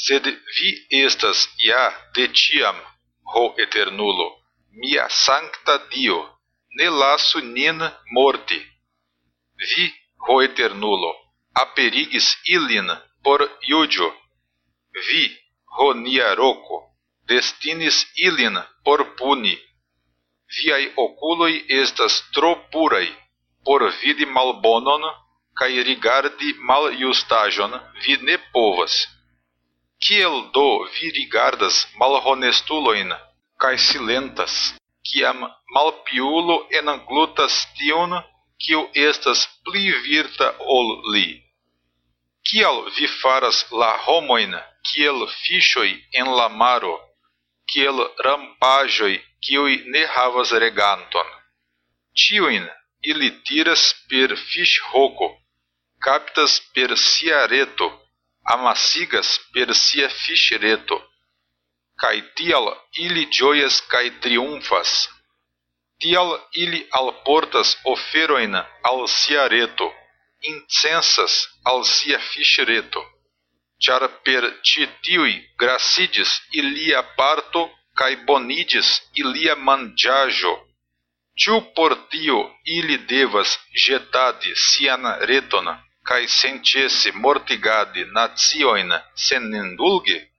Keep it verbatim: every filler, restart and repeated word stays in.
Sed vi estas ja de ĉiam, ho Eternulo, mia sankta Dio, ne lasu nin morti. Vi, ho Eternulo, aperigis ilin por juĝo. Vi, ho nia roko, destinis ilin por puni. Viaj okuloj estas tro puraj por vidi malbonon kaj rigardi maljustaĵon vi ne povas. Kiel do vi rigardas malhonestulojn kaj silentas, kiam malpiulo englutas tion, kiu estas pli virta ol li? Kial vi faras la homojn kiel fiŝoj en la maro, kiel rampaĵoj kiuj ne havas reganton? Ĉiujn ili tiras per fiŝhoko, kaptas per sia reto, amasigas per sia fiŝreto, kaj tial ili ĝojas kaj triumfas. Tial ili alportas oferojn al sia reto, incensas al sia fiŝreto, ĉar per ĉi tiuj grasiĝis ilia parto kaj boniĝis ilia manĝaĵo. Ĉu por tio ili devas ĵetadi sian reton kaj senĉese mortigadi naciojn senindulge?